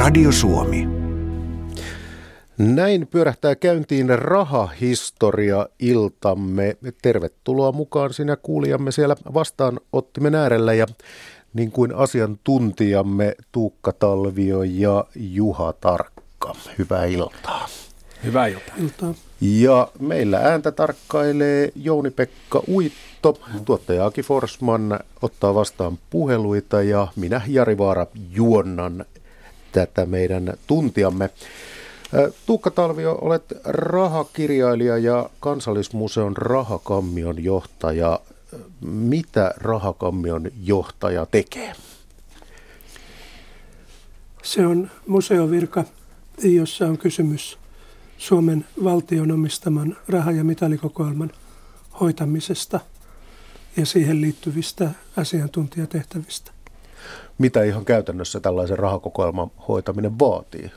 Radio Suomi. Näin pyörähtää käyntiin rahahistoria-iltamme. Tervetuloa mukaan sinä kuulijamme siellä vastaanottimen äärellä ja niin kuin asiantuntijamme Tuukka Talvio ja Juha Tarkka. Hyvää iltaa. Hyvää iltaa. Ja meillä ääntä tarkkailee Jouni-Pekka Uitto, tuottaja Aki Forsman ottaa vastaan puheluita ja minä Jari Vaara juonnan tätä meidän tuntiamme. Tuukka Talvio, olet rahakirjailija ja Kansallismuseon rahakammion johtaja. Mitä rahakammion johtaja tekee? Se on museovirka, jossa on kysymys Suomen valtion omistaman raha- ja mitalikokoelman hoitamisesta ja siihen liittyvistä asiantuntijatehtävistä. Mitä ihan käytännössä tällaisen rahakokoelman hoitaminen vaatii?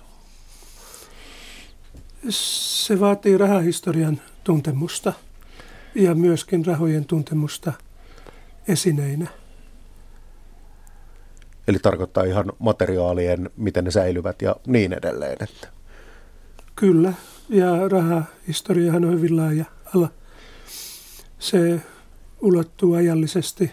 Se vaatii rahahistorian tuntemusta ja myöskin rahojen tuntemusta esineinä. Eli tarkoittaa ihan materiaalien, miten ne säilyvät ja niin edelleen. Että. Kyllä, ja rahahistoriahan on hyvin laaja ala. Se ulottuu ajallisesti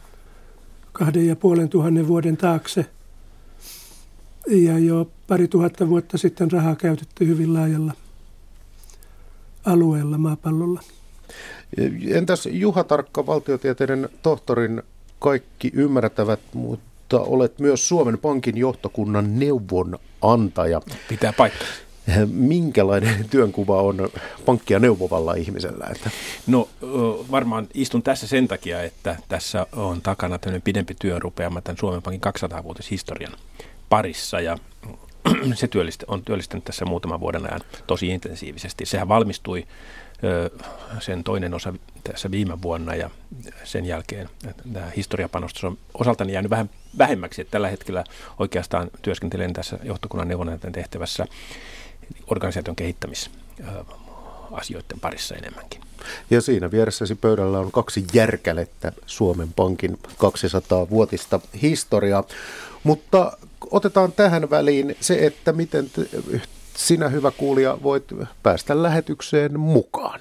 2500 vuoden taakse. Ja jo 2000 vuotta sitten rahaa käytettiin hyvin laajalla alueella maapallolla. Entäs Juha Tarkka, valtiotieteiden tohtorin kaikki ymmärtävät, mutta olet myös Suomen Pankin johtokunnan neuvonantaja. Pitää paikkaa. Minkälainen työnkuva on pankkia neuvovalla ihmisellä? No varmaan istun tässä sen takia, että tässä on takana tämmöinen pidempi työrupeama tämän Suomen Pankin 200-vuotishistorian parissa ja se on työllistänyt tässä muutaman vuoden ajan tosi intensiivisesti. Sehän valmistui sen toinen osa tässä viime vuonna ja sen jälkeen tämä historiapanostus on osaltani jäänyt vähän vähemmäksi. Että tällä hetkellä oikeastaan työskentelen tässä johtokunnan neuvonantajan tehtävässä organisaation kehittämisasioiden parissa enemmänkin. Ja siinä vieressäsi pöydällä on 2 järkälettä Suomen Pankin 200-vuotista historiaa. Mutta otetaan tähän väliin se, että miten sinä, hyvä kuulija, voit päästä lähetykseen mukaan.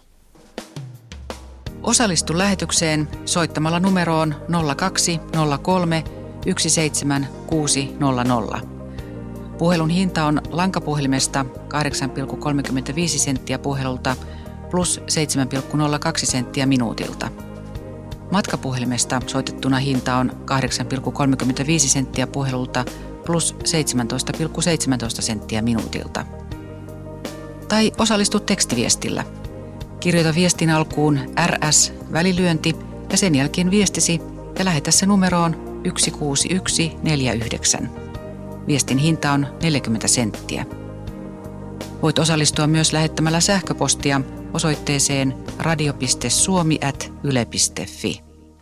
Osallistu lähetykseen soittamalla numeroon 0203 17600. Puhelun hinta on lankapuhelimesta 8,35 senttiä puhelulta plus 7,02 senttiä minuutilta. Matkapuhelimesta soitettuna hinta on 8,35 senttiä puhelulta plus 17,17 senttiä minuutilta. Tai osallistu tekstiviestillä. Kirjoita viestin alkuun RS välilyönti ja sen jälkeen viestisi ja lähetä se numeroon 16149. Viestin hinta on 40 senttiä. Voit osallistua myös lähettämällä sähköpostia osoitteeseen radio.suomi@yle.fi.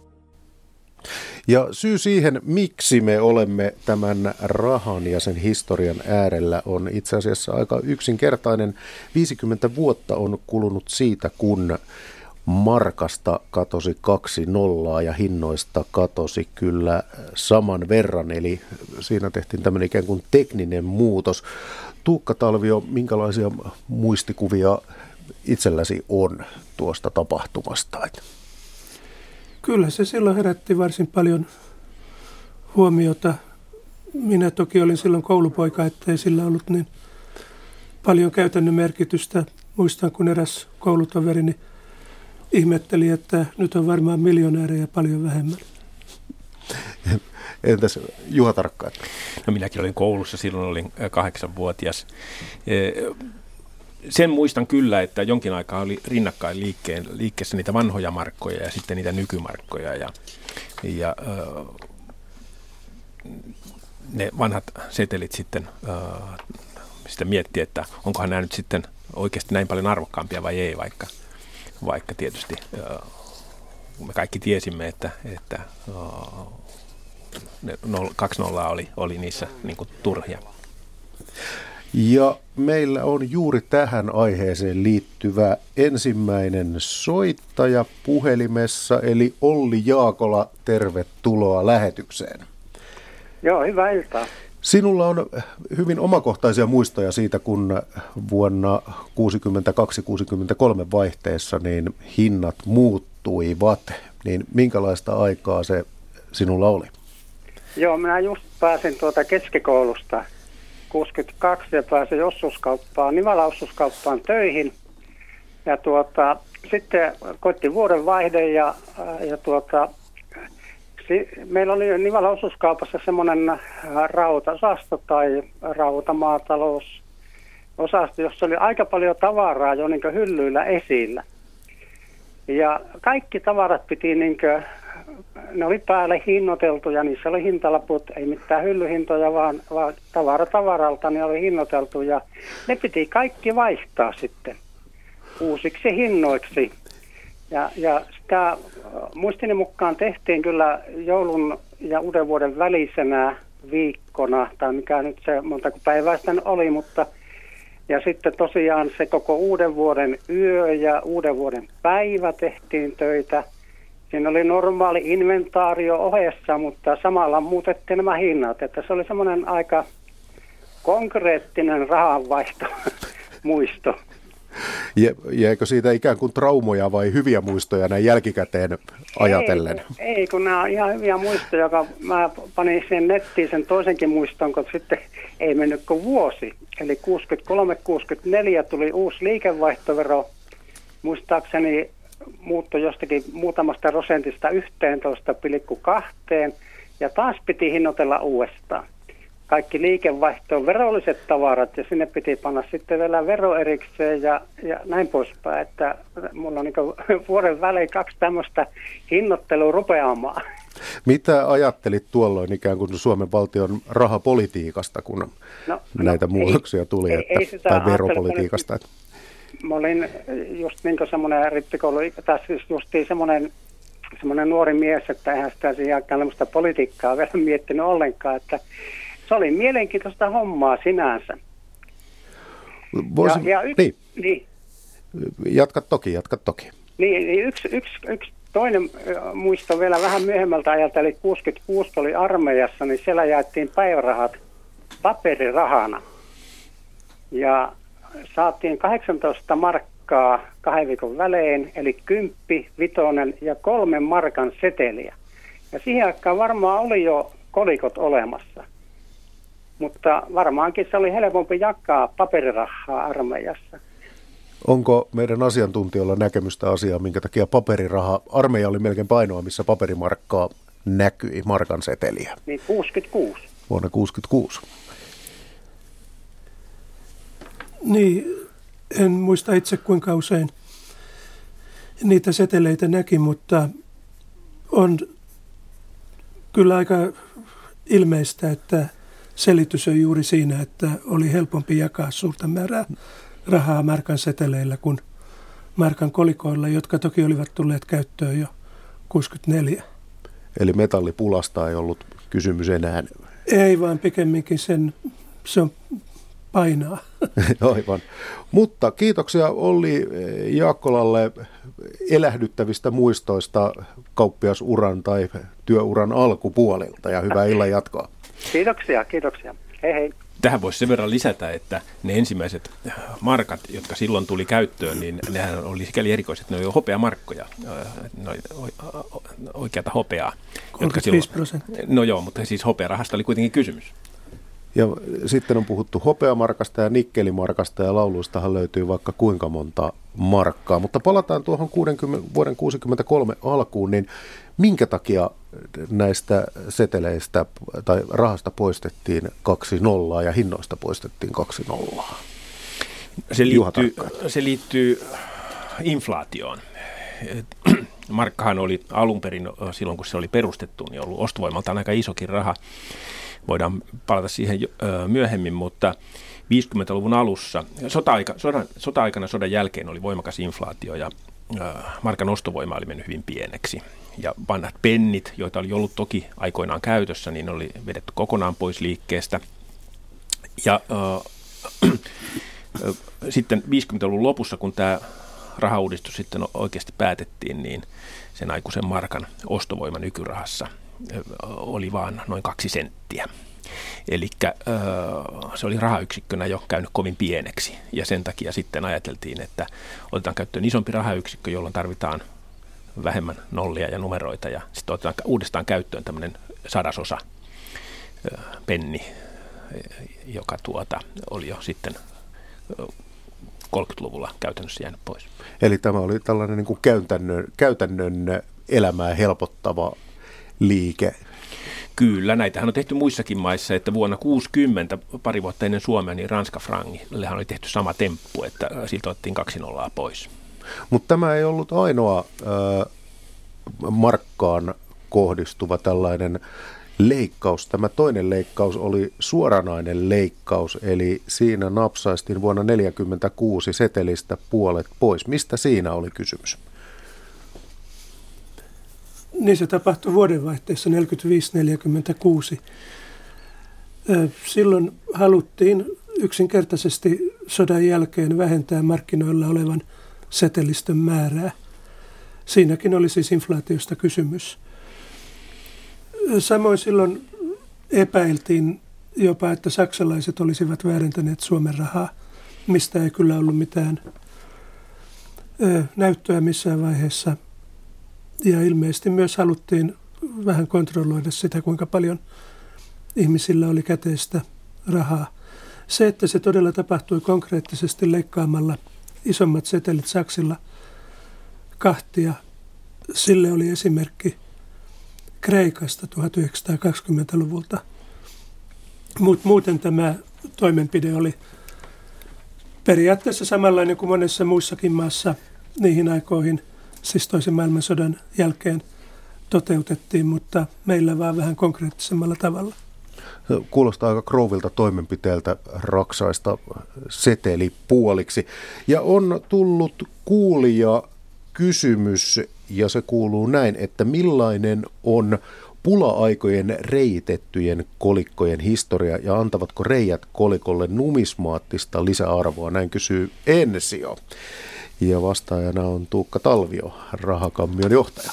Ja syy siihen, miksi me olemme tämän rahan ja sen historian äärellä, on itse asiassa aika yksinkertainen. 50 vuotta on kulunut siitä, kun markasta katosi 2 nollaa ja hinnoista katosi kyllä saman verran. Eli siinä tehtiin tämmöinen ikään kuin tekninen muutos. Tuukka Talvio, minkälaisia muistikuvia itselläsi on tuosta tapahtumasta? Kyllä se silloin herätti varsin paljon huomiota. Minä toki olin silloin koulupoika, ettei sillä ollut niin paljon käytännön merkitystä. Muistan, kun eräs koulutoverini ihmetteli, että nyt on varmaan miljonäärejä paljon vähemmän. Entäs Juha Tarkka? No minäkin olin koulussa, silloin olin 8-vuotias. Sen muistan kyllä, että jonkin aikaa oli rinnakkain liikkeessä niitä vanhoja markkoja ja sitten niitä nykymarkkoja. Ja ne vanhat setelit sitten miettii, että onkohan nämä nyt sitten oikeasti näin paljon arvokkaampia vai ei, vaikka tietysti me kaikki tiesimme, että 2 nollaa oli niissä niin kuin turhia. Ja meillä on juuri tähän aiheeseen liittyvä ensimmäinen soittaja puhelimessa, eli Olli Jaakola, tervetuloa lähetykseen. Joo, hyvää iltaa. Sinulla on hyvin omakohtaisia muistoja siitä, kun vuonna 62-63 vaihteessa niin hinnat muuttuivat. Niin minkälaista aikaa se sinulla oli? Joo, minä just pääsin keskikoulusta 62 ja pääsin Nivalan osuuskauppaan töihin. Ja sitten koitti vuodenvaihde ja meillä oli Nivalan osuuskaupassa semmoinen rautaosasto tai rautamaatalousosasto, jossa oli aika paljon tavaraa jo niin kuin hyllyillä esillä. Ja kaikki tavarat piti, ne oli päälle hinnoiteltu ja niissä oli hintalaput, ei mitään hyllyhintoja, vaan tavaralta ne oli hinnoiteltu ja ne piti kaikki vaihtaa sitten uusiksi hinnoiksi. Ja sitä muistini mukaan tehtiin kyllä joulun ja uuden vuoden välisenä viikkona, tai mikä nyt se montako päivää sitä oli, mutta ja sitten tosiaan se koko uuden vuoden yö ja uuden vuoden päivä tehtiin töitä. Siinä oli normaali inventaario ohessa, mutta samalla muutettiin nämä hinnat, että se oli semmoinen aika konkreettinen rahanvaihto muisto. Jäikö siitä ikään kuin traumoja vai hyviä muistoja näin jälkikäteen ajatellen? Ei, kun nämä on ihan hyviä muistoja, joka mä panin sen nettiin sen toisenkin muiston, kun sitten ei mennyt kuin vuosi. Eli 63-64 tuli uusi liikevaihtovero, muistaakseni muuttui jostakin muutamasta prosentista 11,2 ja taas piti hinnoitella uudestaan. Kaikki liikevaihtoon verolliset tavarat ja sinne piti panna sitten vielä vero erikseen ja näin poispäin, että mulla on vuoden välein 2 tämmöistä hinnoittelua rupeamaan. Mitä ajattelit tuolloin ikään kuin Suomen valtion rahapolitiikasta, kun näitä muutoksia tuli, tai veropolitiikasta? Mä olin just niin kuin semmoinen rippikoulu, tai siis justiin semmoinen nuori mies, että eihän sitä siihen aikaan tämmöistä politiikkaa vielä miettinyt ollenkaan, että se oli mielenkiintoista hommaa sinänsä. Niin. Jatka toki. Niin yksi toinen muisto vielä vähän myöhemmältä ajalta, eli 66 oli armeijassa, niin siellä jaettiin päivärahat paperirahana. Ja saatiin 18 markkaa 2 viikon välein, eli 10, 5 ja 3 markan seteliä. Ja siihen aikaan varmaan oli jo kolikot olemassa. Mutta varmaankin se oli helpompi jakaa paperirahaa armeijassa. Onko meidän asiantuntijoilla näkemystä asiaa, minkä takia armeija oli melkein ainoa, missä paperimarkkaa näkyi, markan seteliä? Niin 66. Vuonna 66. Niin, en muista itse kuinka usein niitä seteleitä näki, mutta on kyllä aika ilmeistä, että selitys on juuri siinä, että oli helpompi jakaa suurta määrää rahaa markan seteleillä kuin markan kolikoilla, jotka toki olivat tulleet käyttöön jo 64. Eli metallipulasta ei ollut kysymys enää? Ei, vaan pikemminkin se on painaa. Aivan. Mutta kiitoksia Olli Jaakkolalle elähdyttävistä muistoista kauppiasuran tai työuran alkupuolilta ja hyvää illan jatkoa. Kiitoksia. Hei hei. Tähän voisi sen verran lisätä, että ne ensimmäiset markat, jotka silloin tuli käyttöön, niin nehän oli sikäli erikoiset, että ne oli hopeamarkkoja, oikeata hopeaa. 35%. No joo, mutta siis hopearahasta oli kuitenkin kysymys. Ja sitten on puhuttu hopeamarkasta ja nikkelimarkasta ja lauluistahan löytyy vaikka kuinka monta markkaa. Mutta palataan tuohon vuoden 1963 alkuun, niin minkä takia näistä seteleistä tai rahasta poistettiin 2 nollaa ja hinnoista poistettiin 2 nollaa? Se liittyy inflaatioon. Markkahan oli alun perin silloin, kun se oli perustettu, niin ollut ostovoimaltaan aika isokin raha. Voidaan palata siihen myöhemmin, mutta 50-luvun alussa, sota-aikana, sodan jälkeen oli voimakas inflaatio ja markan ostovoima oli mennyt hyvin pieneksi. Ja vanhat pennit, joita oli ollut toki aikoinaan käytössä, niin oli vedetty kokonaan pois liikkeestä. Ja sitten 50-luvun lopussa, kun tämä rahauudistus sitten oikeasti päätettiin, niin sen aikuisen markan ostovoima nykyrahassa oli vaan noin 2 senttiä. Eli se oli rahayksikkönä jo käynyt kovin pieneksi, ja sen takia sitten ajateltiin, että otetaan käyttöön isompi rahayksikkö, jolloin tarvitaan vähemmän nollia ja numeroita, ja sitten otetaan uudestaan käyttöön tämmöinen 100-osa penni, joka oli jo sitten 30-luvulla käytännössä jäänyt pois. Eli tämä oli tällainen niin kuin käytännön elämää helpottava liike. Kyllä, näitähän on tehty muissakin maissa, että vuonna 60, pari vuotta ennen Suomea, niin Ranska-frangillehan oli tehty sama temppu, että siitä otettiin 2 nollaa pois. Mutta tämä ei ollut ainoa markkaan kohdistuva tällainen leikkaus. Tämä toinen leikkaus oli suoranainen leikkaus, eli siinä napsaistiin vuonna 1946 setelistä puolet pois. Mistä siinä oli kysymys? Niin se tapahtui vuodenvaihteessa 45-46. Silloin haluttiin yksinkertaisesti sodan jälkeen vähentää markkinoilla olevan setelistön määrää. Siinäkin oli siis inflaatiosta kysymys. Samoin silloin epäiltiin jopa, että saksalaiset olisivat väärentäneet Suomen rahaa, mistä ei kyllä ollut mitään näyttöä missään vaiheessa. Ja ilmeisesti myös haluttiin vähän kontrolloida sitä, kuinka paljon ihmisillä oli käteistä rahaa. Se, että se todella tapahtui konkreettisesti leikkaamalla isommat setelit saksilla kahtia, sille oli esimerkki Kreikasta 1920-luvulta. Muuten tämä toimenpide oli periaatteessa samanlainen kuin monessa muussakin maassa niihin aikoihin, siis toisen maailmansodan jälkeen toteutettiin, mutta meillä vaan vähän konkreettisemmalla tavalla. Kuulostaa aika krouvilta toimenpiteeltä raksaista setelipuoliksi. Ja on tullut kuulija kysymys, ja se kuuluu näin, että millainen on pula-aikojen reitettyjen kolikkojen historia ja antavatko reijät kolikolle numismaattista lisäarvoa? Näin kysyy Ensio. Ja vastaajana on Tuukka Talvio, Rahakammion johtaja.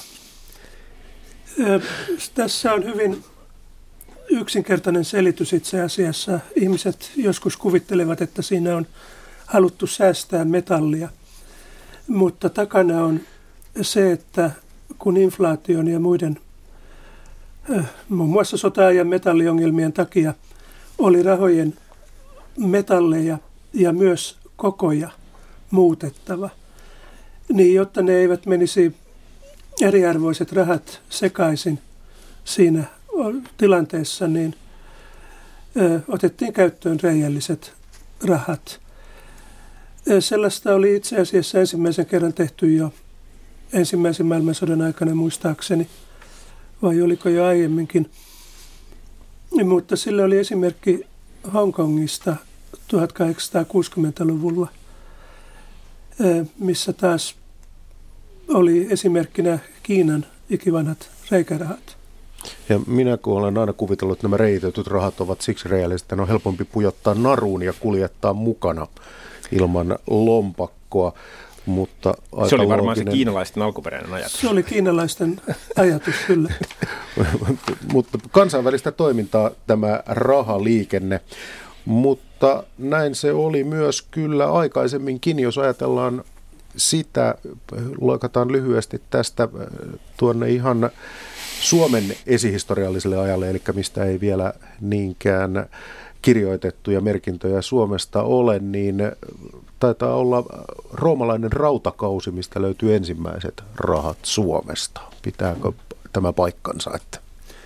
Tässä on hyvin yksinkertainen selitys itse asiassa. Ihmiset joskus kuvittelevat, että siinä on haluttu säästää metallia, mutta takana on se, että kun inflaation ja muiden muun muassa sota-ajan metalliongelmien takia oli rahojen metalleja ja myös kokoja muutettava, niin jotta ne eivät menisi eriarvoiset rahat sekaisin siinä tilanteessa, niin otettiin käyttöön reijälliset rahat. Sellaista oli itse asiassa ensimmäisen kerran tehty jo ensimmäisen maailmansodan aikana muistaakseni, vai oliko jo aiemminkin. Mutta sillä oli esimerkki Hongkongista 1860-luvulla, missä taas oli esimerkkinä Kiinan ikivanhat reikärahat. Ja minä kun olen aina kuvitellut, että nämä reitetyt rahat ovat siksi reaaliset, että ne on helpompi pujottaa naruun ja kuljettaa mukana ilman lompakkoa. Mutta se oli varmaan se kiinalaisten alkuperäinen ajatus. Se oli kiinalaisten ajatus, kyllä. Mutta kansainvälistä toimintaa tämä rahaliikenne. Mutta näin se oli myös kyllä aikaisemminkin, jos ajatellaan sitä, loikataan lyhyesti tästä tuonne ihan Suomen esihistorialliselle ajalle, eli mistä ei vielä niinkään kirjoitettuja merkintöjä Suomesta ole, niin taitaa olla roomalainen rautakausi, mistä löytyy ensimmäiset rahat Suomesta. Pitääkö tämä paikkansa? Että?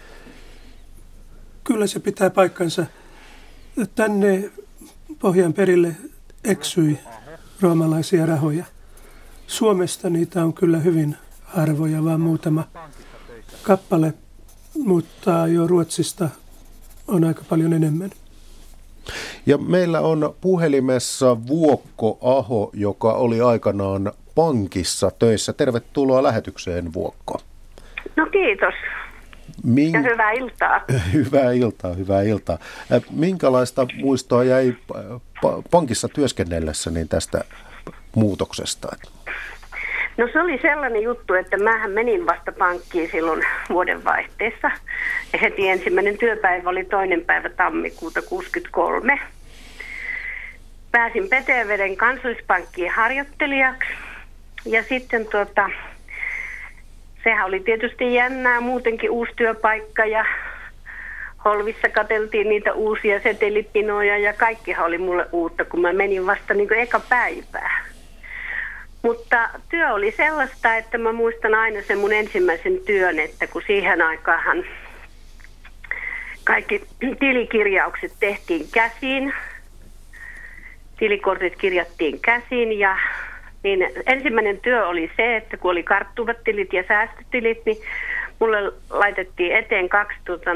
Kyllä se pitää paikkansa. Tänne pohjan perille eksyi roomalaisia rahoja. Suomesta niitä on kyllä hyvin harvoja, vaan muutama kappale, mutta jo Ruotsista on aika paljon enemmän. Ja meillä on puhelimessa Vuokko Aho, joka oli aikanaan pankissa töissä. Tervetuloa lähetykseen, Vuokko. No kiitos. Ja hyvää iltaa. Hyvää iltaa. Minkälaista muistoa jäi pankissa työskennellessä niin tästä muutoksesta? No se oli sellainen juttu, että mähän menin vasta pankkiin silloin vuodenvaihteessa. Ja heti ensimmäinen työpäivä oli 2. päivä tammikuuta 1963. Pääsin Petäjäveden Kansallispankkiin harjoittelijaksi. Ja sitten sehän oli tietysti jännää, muutenkin uusi työpaikka ja Holvissa katseltiin niitä uusia setelipinoja ja kaikkihan oli mulle uutta, kun mä menin vasta niin kuin eka päivää. Mutta työ oli sellaista, että mä muistan aina sen mun ensimmäisen työn, että kun siihen aikaan kaikki tilikirjaukset tehtiin käsin, tilikortit kirjattiin käsin ja niin ensimmäinen työ oli se, että kun oli karttuvat tilit ja säästötilit, niin mulle laitettiin eteen 2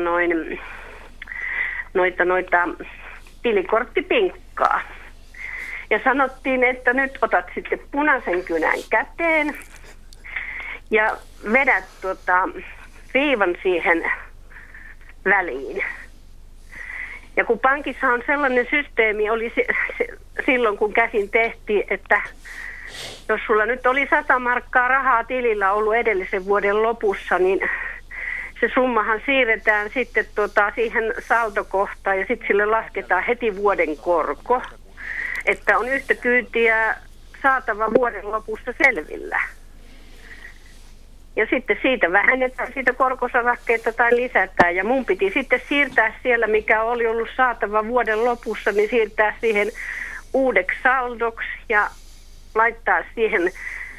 noita tilikorttipinkkaa. Ja sanottiin, että nyt otat sitten punaisen kynän käteen ja vedät viivan siihen väliin. Ja kun pankissa on sellainen systeemi, oli silloin kun käsin tehtiin, että jos sulla nyt oli 100 markkaa rahaa tilillä ollut edellisen vuoden lopussa, niin se summahan siirretään sitten siihen saldokohtaan ja sitten sille lasketaan heti vuoden korko, että on yhtä kyytiä saatava vuoden lopussa selvillä. Ja sitten siitä vähennetään siitä korkosarakkeita tai lisätään. Ja mun piti sitten siirtää siellä, mikä oli ollut saatava vuoden lopussa, niin siirtää siihen uudeksi saldoksi ja laittaa siihen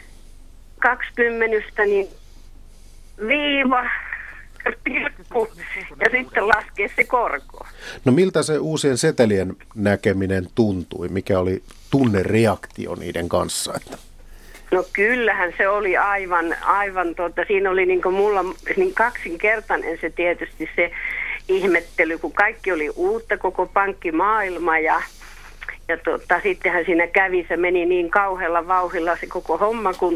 20 niin viiva, pilkku ja sitten laskea se korko. No miltä se uusien setelien näkeminen tuntui? Mikä oli tunnereaktio niiden kanssa? No kyllähän se oli aivan siinä oli niin kuin mulla niin kaksinkertainen se tietysti se ihmettely, kun kaikki oli uutta, koko pankkimaailma ja sittenhän siinä kävi, se meni niin kauhealla vauhdilla se koko homma, kun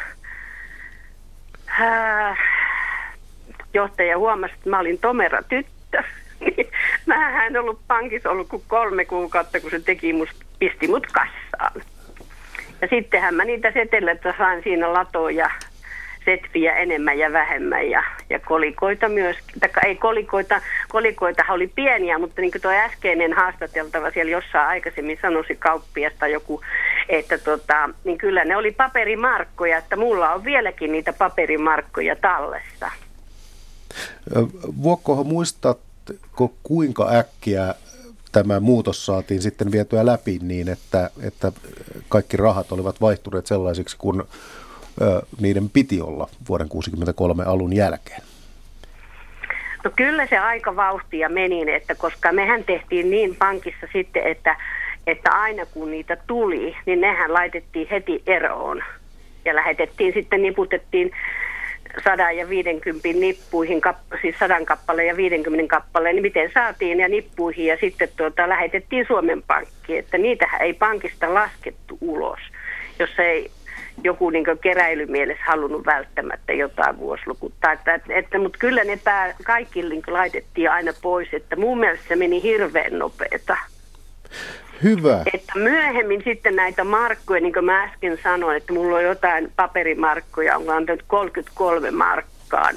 johtaja huomasi, että mä olin tomera tyttö. Mähän en ollut pankissa ollut kuin 3 kuukautta, kun se pisti mut kassaan. Ja sittenhän mä niitä seteleitä sain siinä latoja, setviä enemmän ja vähemmän ja kolikoita myös. Ei kolikoitahan oli pieniä, mutta niin kuin tuo äskeinen haastateltava siellä jossain aikaisemmin sanoisi kauppiasta joku, että niin kyllä ne oli paperimarkkoja, että mulla on vieläkin niitä paperimarkkoja tallessa. Vuokkohan muistatko kuinka äkkiä tämä muutos saatiin sitten vietyä läpi niin, että kaikki rahat olivat vaihtuneet sellaisiksi, kun niiden piti olla vuoden 1963 alun jälkeen? No kyllä se aika vauhtia meni, että koska mehän tehtiin niin pankissa sitten, että aina kun niitä tuli, niin nehän laitettiin heti eroon. Ja lähetettiin sitten, niputettiin 100 ja 50 nippuihin, siis 100 kappaleen ja 50 kappaleen, niin miten saatiin ja nippuihin ja sitten lähetettiin Suomen Pankkiin, että niitähän ei pankista laskettu ulos, jos ei joku niin kuin keräilymielessä halunnut välttämättä jotain vuosilukutta. Mutta kyllä ne kaikki niin laitettiin aina pois, että mun mielestä se meni hirveän nopeeta. Hyvä. Että myöhemmin sitten näitä markkoja, niin kuin mä äsken sanoin, että mulla on jotain paperimarkkoja, on antanut 33 markkaa,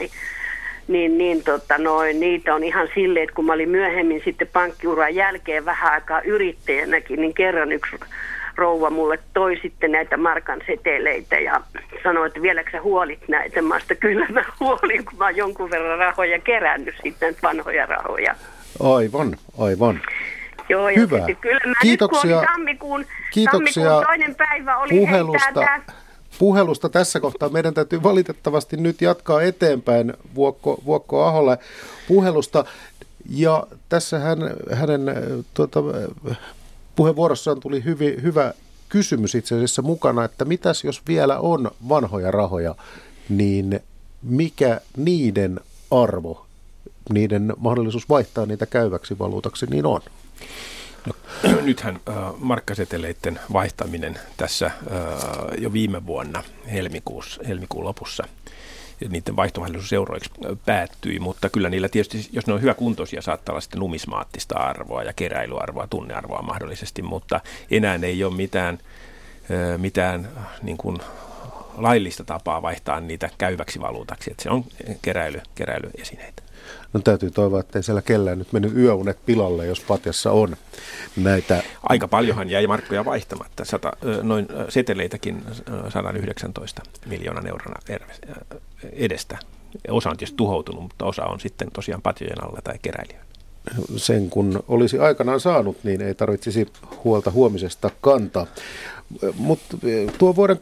niitä on ihan silleen, että kun mä olin myöhemmin sitten pankkiuran jälkeen vähän aikaa yrittäjänäkin, niin kerran yksi rouva mulle toi sitten näitä markan seteleitä ja sanoi, että vieläkö sä huolit näitä? Mä sitä kyllä mä huolin, kun mä oon jonkun verran rahoja kerännyt sitten, vanhoja rahoja. Aivan. Joo, ja hyvä. Sitten, kyllä mä Kiitoksia. Nyt kun tammikuun 2. päivä oli puhelusta tässä kohtaa. Meidän täytyy valitettavasti nyt jatkaa eteenpäin Vuokko Aholle puhelusta. Ja tässä hänen puheenvuorossaan tuli hyvä kysymys itse asiassa mukana, että mitäs jos vielä on vanhoja rahoja, niin mikä niiden arvo, niiden mahdollisuus vaihtaa niitä käyväksi valuutaksi, niin on? No, nythän markkaseteleiden vaihtaminen tässä jo viime vuonna helmikuun lopussa, niiden vaihtomahdollisuus euroiksi päättyi, mutta kyllä niillä tietysti, jos ne on hyväkuntoisia, saattaa olla sitten numismaattista arvoa ja keräilyarvoa, tunnearvoa mahdollisesti, mutta enää ei ole mitään niin kuin laillista tapaa vaihtaa niitä käyväksi valuutaksi, että se on keräilyesineitä. No täytyy toivoa, että ei siellä kellään nyt mennyt yöunet pilalle, jos patjassa on näitä. Aika paljonhan jäi markkoja vaihtamatta, noin seteleitäkin 119 miljoonan euron edestä. Osa on tietysti tuhoutunut, mutta osa on sitten tosiaan patjojen alla tai keräilijöillä. Sen kun olisi aikanaan saanut, niin ei tarvitsisi huolta huomisesta kantaa. Mutta tuo vuoden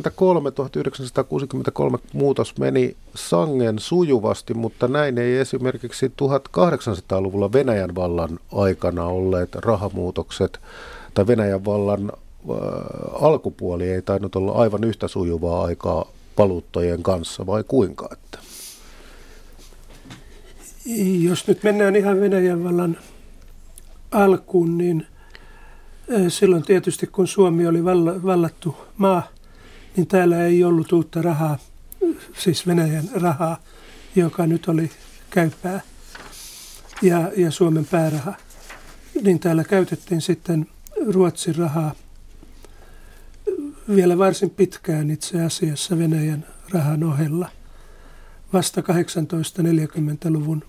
1963 muutos meni sangen sujuvasti, mutta näin ei esimerkiksi 1800-luvulla Venäjän vallan aikana olleet rahamuutokset tai Venäjän vallan alkupuoli ei tainnut olla aivan yhtä sujuvaa aikaa valuuttojen kanssa, vai kuinka? Että? Jos nyt mennään ihan Venäjän vallan alkuun, niin silloin tietysti kun Suomi oli vallattu maa, niin täällä ei ollut uutta rahaa, siis Venäjän rahaa, joka nyt oli käypää ja Suomen pääraha. Niin täällä käytettiin sitten Ruotsin rahaa vielä varsin pitkään itse asiassa Venäjän rahan ohella. Vasta 1840-luvun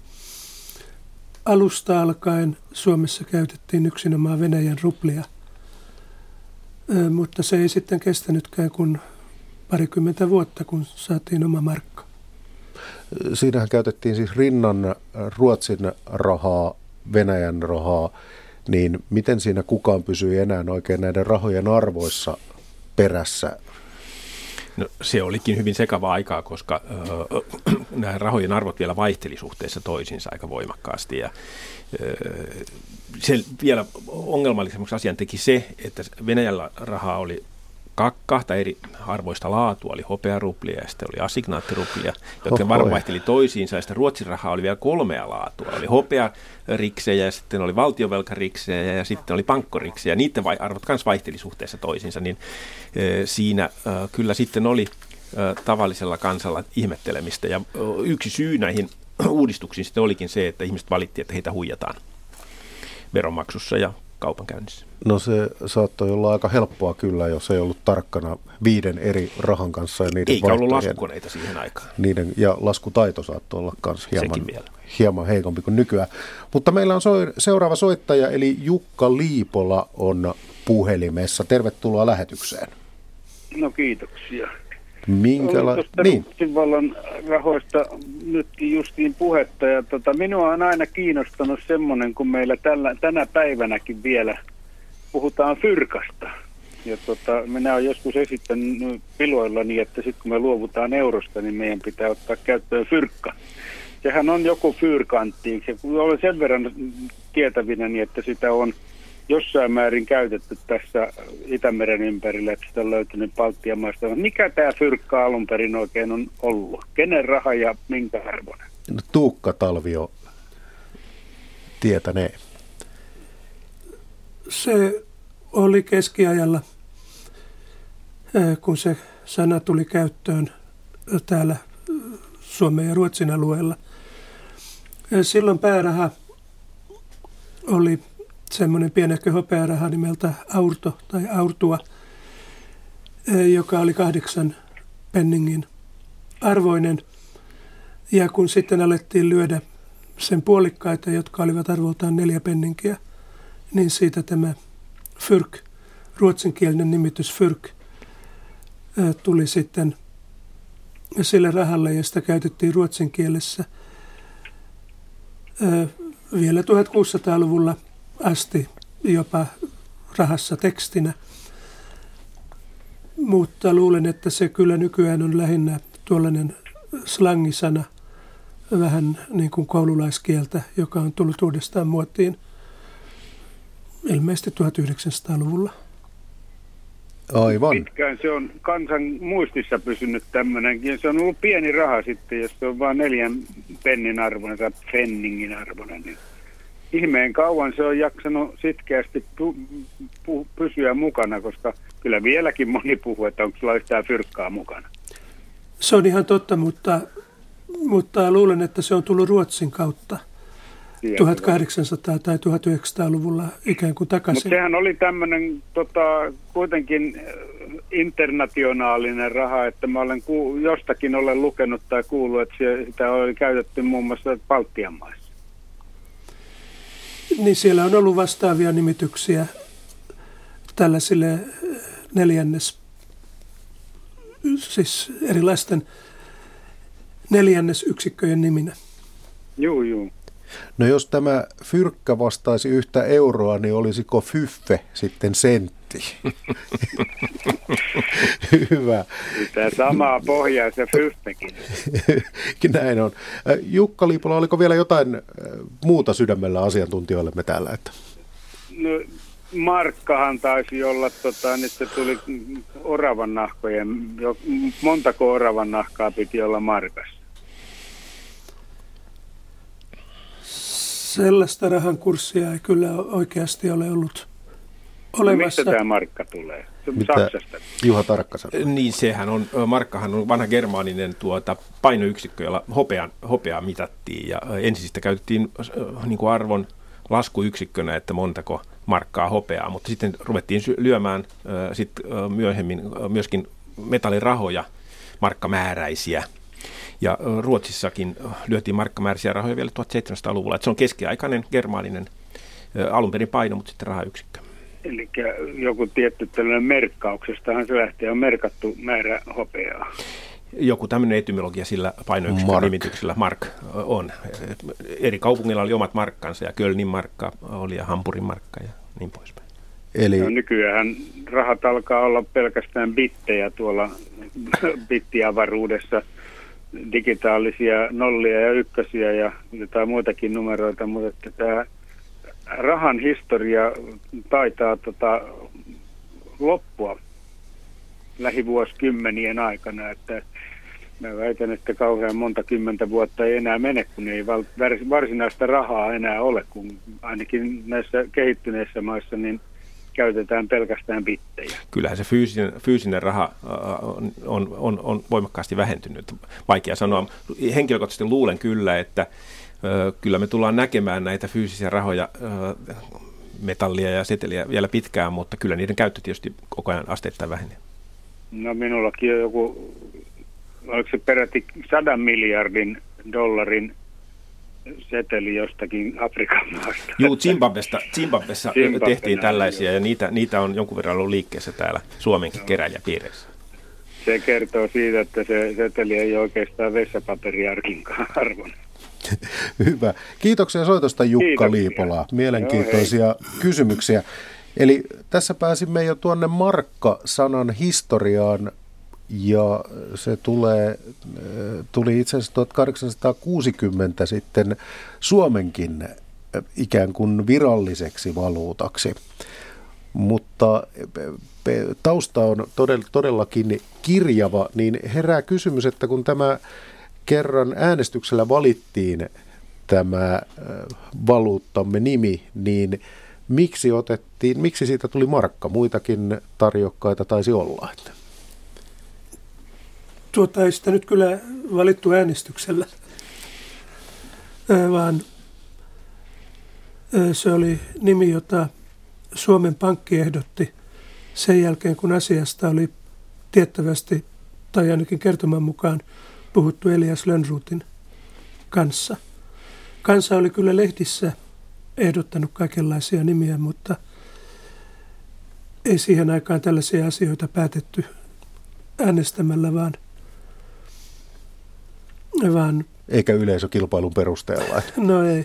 alusta alkaen Suomessa käytettiin yksinomaan Venäjän ruplia, mutta se ei sitten kestänytkään kuin parikymmentä vuotta, kun saatiin oma markka. Siinähän käytettiin siis rinnan Ruotsin rahaa, Venäjän rahaa, niin miten siinä kukaan pysyi enää oikein näiden rahojen arvoissa perässä? No, se olikin hyvin sekavaa aikaa, koska nämä rahojen arvot vielä vaihteli suhteessa toisiinsa aika voimakkaasti. Ja, se vielä ongelmallisemmaksi asian teki se, että Venäjällä rahaa oli kahta eri arvoista laatua, oli hopearuplia ja sitten oli asignaattiruplia, jotka vaihteli toisiinsa. Ja sitten Ruotsin rahaa oli vielä 3 laatua. Oli hopeariksejä ja sitten oli valtionvelkariksejä ja sitten oli pankkoriksejä. Niiden arvot myös vaihteli suhteessa toisiinsa, niin siinä kyllä sitten oli tavallisella kansalla ihmettelemistä. Ja yksi syy näihin uudistuksiin sitten olikin se, että ihmiset valittiin, että heitä huijataan veronmaksussa ja kaupankäynnissä. No se saattoi olla aika helppoa kyllä, jos ei ollut tarkkana 5 eri rahan kanssa ja niiden eikä ollut laskukoneita siihen aikaan. Ja laskutaito saattoi olla myös hieman heikompi kuin nykyään. Mutta meillä on seuraava soittaja, eli Jukka Liipola on puhelimessa. Tervetuloa lähetykseen. No kiitoksia. Ruotsin vallan rahoista nytkin justiin puhetta. Ja minua on aina kiinnostanut semmoinen, kun meillä tänä päivänäkin vielä puhutaan fyrkasta. Ja minä olen joskus esittänyt piloillani, että sitten kun me luovutaan eurosta, niin meidän pitää ottaa käyttöön fyrkka. Sehän on joku fyrkantti. Olen sen verran tietävinäni, että sitä on jossain määrin käytetty tässä Itämeren ympärillä, että sitä on löytynyt Baltian maista. Mikä tämä fyrkka alun perin oikein on ollut? Kenen raha ja minkä arvoinen? No, Tuukka Talvio tietänee. Se oli keskiajalla, kun se sana tuli käyttöön täällä Suomen ja Ruotsin alueella. Silloin pääraha oli semmoinen pienehkö hopearaha nimeltä aurto tai aurtua, joka oli 8 penningin arvoinen. Ja kun sitten alettiin lyödä sen puolikkaita, jotka olivat arvoltaan 4 penninkiä, niin siitä tämä fyrk, ruotsinkielinen nimitys fyrk, tuli sitten sille rahalle, ja sitä käytettiin ruotsin kielessä vielä 1600-luvulla asti jopa rahassa tekstinä. Mutta luulen, että se kyllä nykyään on lähinnä tuollainen slangisana, vähän niin kuin koululaiskieltä, joka on tullut uudestaan muotiin ilmeisesti 1900-luvulla. Aivan. Pitkään se on kansan muistissa pysynyt tämmöinenkin. Se on ollut pieni raha sitten, jos se on vain 4 pennin arvoinen tai pfenningin arvoinen. Niin ihmeen kauan se on jaksanut sitkeästi pysyä mukana, koska kyllä vieläkin moni puhuu, että onko sulla yhtään fyrkkaa mukana. Se on ihan totta, mutta luulen, että se on tullut Ruotsin kautta. tietoa. 1800- tai 1900-luvulla ikään kuin takaisin. Mutta sehän oli tämmöinen kuitenkin internationaalinen raha, että mä olen jostakin olen lukenut tai kuullut, että sitä oli käytetty muun muassa Baltian maissa. Niin siellä on ollut vastaavia nimityksiä tällaisille siis erilaisten neljännesyksikköjen niminä. Joo. No jos tämä fyrkkä vastaisi 1 euroa, niin olisiko fyffe sitten sentti? Hyvä. Tämä samaa pohjaa se fyffekin. Näin on. Jukka Liipola, oliko vielä jotain muuta sydämellä asiantuntijoillemme täällä? Että? No, markkahan taisi olla, nyt se tuli oravan nahkojen, montako oravan nahkaa piti olla markassa? Sellaista rahan kurssia ei kyllä oikeasti ole ollut olemassa. Mistä tämä markka tulee? Saksasta. Juha Tarkka sanoo. Niin markkahan on vanha germaaninen painoyksikkö, jolla hopeaa mitattiin ja ensin sitä käytettiin niin kuin arvon laskuyksikkönä, että montako markkaa hopeaa, mutta sitten ruvettiin lyömään myöhemmin myöskin metallirahoja, markkamääräisiä. Ja Ruotsissakin lyötiin markkamääräisiä rahoja vielä 1700-luvulla. Että se on keskiaikainen germaaninen alunperin paino, mutta sitten rahayksikkö. Eli joku tietty tällainen merkkauksestahan se lähtee, on merkattu määrä hopeaa. Joku tämmöinen etymologia sillä painoyksikön nimityksellä mark on. Eri kaupungilla oli omat markkansa ja Kölnin markka oli ja Hampurin markka ja niin poispäin. Eli no, nykyään rahat alkaa olla pelkästään bittejä tuolla bittiavaruudessa. Digitaalisia nollia ja ykkösiä ja jotain muitakin numeroita, mutta tämä rahan historia taitaa loppua lähivuosikymmenien aikana, että mä väitän, että kauhean monta kymmentä vuotta ei enää mene, kun ei varsinaista rahaa enää ole, kun ainakin näissä kehittyneissä maissa niin käytetään pelkästään bittejä. Kyllähän se fyysinen raha on voimakkaasti vähentynyt. Vaikea sanoa. Henkilökohtaisesti luulen kyllä, että kyllä me tullaan näkemään näitä fyysisiä rahoja, metallia ja seteliä vielä pitkään, mutta kyllä niiden käyttö tietysti koko ajan asteittain vähenee. No minullakin on joku, oliko se peräti 100 miljardin dollarin seteli jostakin Afrikan maasta. Joo, Zimbabwessa tehtiin tällaisia ja niitä on jonkun verran ollut liikkeessä täällä Suomenkin keräilijäpiireissä. Se kertoo siitä, että se seteli ei oikeastaan vessapaperiarkinkaan arvon. Hyvä. Kiitoksia soitosta Jukka Liipola. Mielenkiintoisia kysymyksiä. Eli tässä pääsimme jo tuonne markka-sanan historiaan. Ja se tuli itse asiassa 1860 sitten Suomenkin ikään kuin viralliseksi valuutaksi. Mutta tausta on todellakin kirjava, niin herää kysymys, että kun tämä kerran äänestyksellä valittiin tämä valuuttamme nimi, niin miksi siitä tuli markka? Muitakin tarjokkaita taisi olla. Ei sitä nyt kyllä valittu äänestyksellä, vaan se oli nimi, jota Suomen Pankki ehdotti sen jälkeen, kun asiasta oli tiettävästi, tai ainakin kertoman mukaan, puhuttu Elias Lönnrotin kanssa. Kansa oli kyllä lehdissä ehdottanut kaikenlaisia nimiä, mutta ei siihen aikaan tällaisia asioita päätetty äänestämällä, vaan eikä yleisökilpailun perusteella. No ei.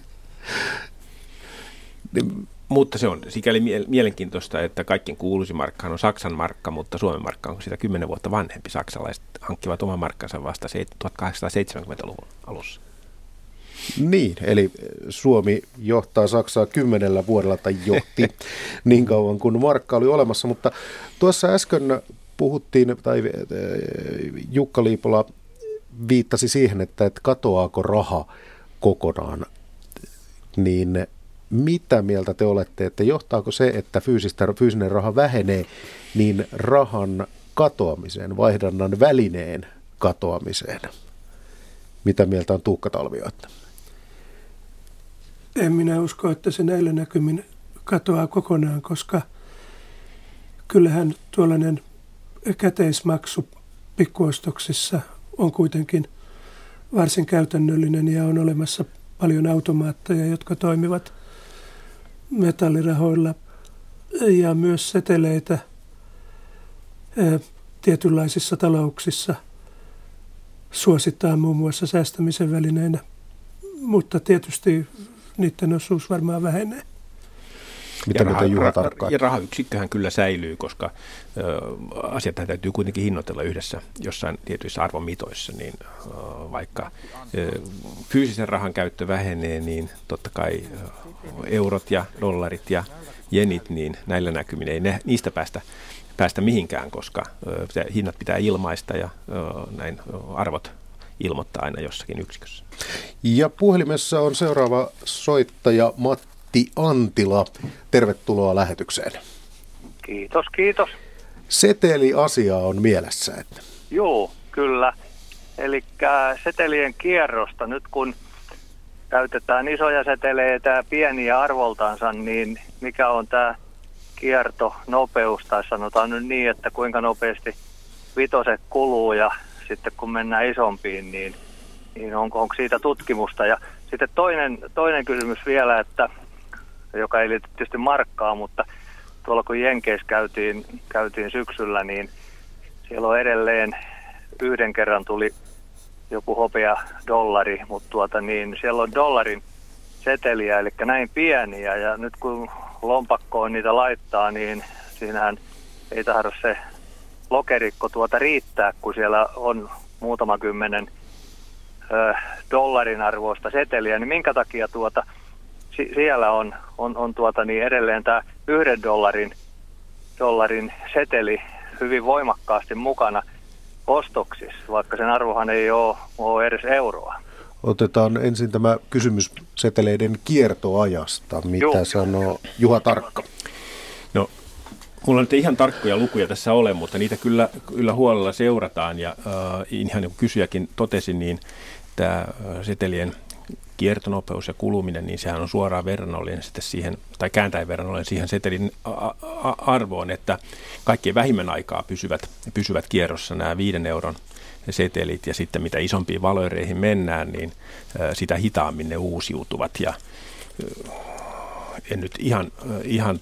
Mutta se on sikäli mielenkiintoista, että kaikkien kuuluisin markkahan on Saksan markka, mutta Suomen markka on sitä 10 vuotta vanhempi. Saksalaiset hankkivat oman markkansa vasta 1870-luvun alussa. Niin, eli Suomi johtaa Saksaa 10 vuodella tai johti niin kauan kuin markka oli olemassa. Mutta tuossa äsken puhuttiin, tai Jukka Liipola viittasi siihen, että katoaako raha kokonaan, niin mitä mieltä te olette, että johtaako se, että fyysinen raha vähenee, niin rahan katoamiseen, vaihdannan välineen katoamiseen? Mitä mieltä on Tuukka Talviainen? En minä usko, että se näillä näkymin katoaa kokonaan, koska kyllähän tuollainen käteismaksu pikkuostoksissa on kuitenkin varsin käytännöllinen ja on olemassa paljon automaatteja, jotka toimivat metallirahoilla ja myös seteleitä tietynlaisissa talouksissa suositaan muun muassa säästämisen välineenä, mutta tietysti niiden osuus varmaan vähenee. Mitä nyt on Juha tarkkaan? Ja rahayksikköhän kyllä säilyy, koska asiat täytyy kuitenkin hinnoitella yhdessä jossain tietyissä arvomitoissa, niin vaikka fyysisen rahan käyttö vähenee, niin totta kai eurot ja dollarit ja jenit, niin näillä näkymin ei niistä päästä mihinkään, koska hinnat pitää ilmaista ja näin arvot ilmoittaa aina jossakin yksikössä. Ja puhelimessa on seuraava soittaja Matti Antila. Tervetuloa lähetykseen. Kiitos, kiitos. Seteliasia on mielessä. Että. Joo, kyllä. Eli setelien kierrosta nyt kun käytetään isoja seteleitä ja pieniä arvoltaansa, niin mikä on tämä kiertonopeus, tai sanotaan nyt niin, että kuinka nopeasti vitoset kuluu ja sitten kun mennään isompiin, niin onko siitä tutkimusta. Ja sitten toinen kysymys vielä, että joka ei liity tietysti markkaa, mutta tuolla kun Jenkeissä käytiin syksyllä, niin siellä on edelleen yhden kerran tuli joku hopea dollari, mutta niin siellä on dollarin seteliä, eli näin pieniä, ja nyt kun lompakkoon niitä laittaa, niin siinähän ei tahdo se lokerikko riittää, kun siellä on muutama kymmenen dollarin arvoista seteliä, niin minkä takia siellä on niin edelleen tämä yhden dollarin seteli hyvin voimakkaasti mukana ostoksissa, vaikka sen arvohan ei ole edes euroa. Otetaan ensin tämä kysymys seteleiden kiertoajasta. Mitä sanoo Juha Tarkka? No, mulla nyt ei ihan tarkkoja lukuja tässä ole, mutta niitä kyllä huolella seurataan. Ja ihan niin kuin kysyjäkin totesi, niin tämä setelien kiertonopeus ja kuluminen, niin sehän on suoraan verrannollinen sitten siihen, tai kääntäen verrannollinen siihen setelin arvoon, että kaikkein vähimmän aikaa pysyvät kierrossa nämä 5 euron setelit, ja sitten mitä isompiin valoreihin mennään, niin sitä hitaammin ne uusiutuvat. Ja en nyt ihan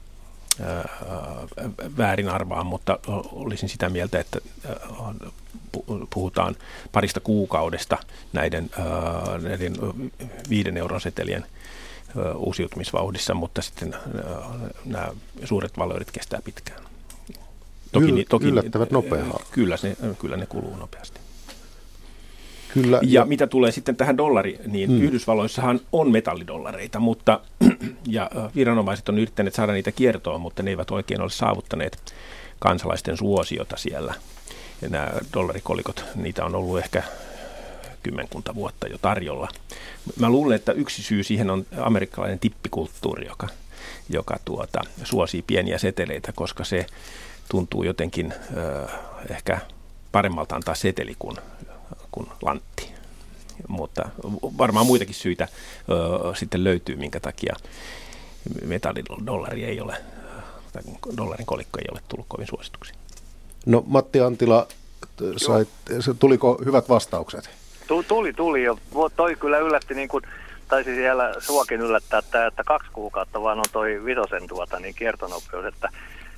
väärin arvaa, mutta olisin sitä mieltä, että puhutaan parista kuukaudesta näiden 5 euron setelien uusiutumisvauhdissa, mutta sitten nämä suuret valorit kestää pitkään. Toki yllättävät nopeaa. Kyllä ne kuluu nopeasti. Kyllä, ja mitä tulee sitten tähän dollariin, niin Yhdysvalloissahan on metallidollareita, mutta ja viranomaiset on yrittäneet saada niitä kiertoon, mutta ne eivät oikein ole saavuttaneet kansalaisten suosiota siellä. Ja nämä dollarikolikot, niitä on ollut ehkä 10 vuotta jo tarjolla. Mä luulen, että yksi syy siihen on amerikkalainen tippikulttuuri, joka suosii pieniä seteleitä, koska se tuntuu jotenkin ehkä paremmalta antaa seteli kuin lantti. Mutta varmaan muitakin syitä sitten löytyy, minkä takia metallidollari ei ole, tai dollarin kolikko ei ole tullut kovin suosituksi. No Matti Antila, tuliko hyvät vastaukset? Tuli jo. Toi kyllä yllätti, niin kuin taisi siellä suokin yllättää, että 2 kuukautta vaan on toi vitosen niin kiertonopeus, että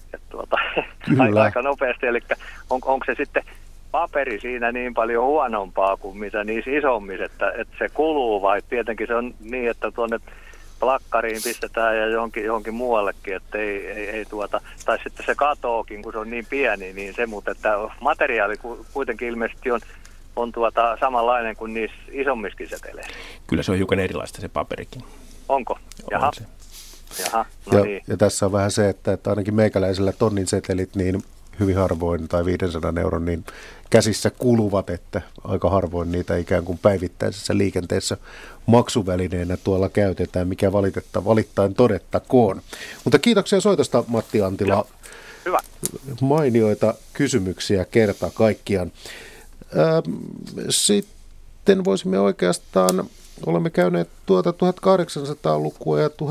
aika nopeasti. Eli onko se sitten paperi siinä niin paljon huonompaa kuin mitä niissä isommissa, että se kuluu, vai tietenkin se on niin, että tuonne plakkariin pistetään ja johonkin muuallekin, että ei tai sitten se katoakin, kun se on niin pieni, niin se, mutta että materiaali kuitenkin ilmeisesti on samanlainen kuin niissä isommissakin seteleissä. Kyllä se on hiukan erilaista se paperikin. Onko? Jaha. On se. Jaha, no niin. Ja tässä on vähän se, että ainakin meikäläisellä tonnin setelit niin hyvin harvoin tai 500 euron niin käsissä kuluvat, että aika harvoin niitä ikään kuin päivittäisessä liikenteessä maksuvälineenä tuolla käytetään, mikä valittain todettakoon. Mutta kiitoksia soitosta, Matti Antila. Joo. Hyvä. Mainioita kysymyksiä kerta kaikkiaan. Sitten voisimme oikeastaan olemme käyneet 1800-lukua ja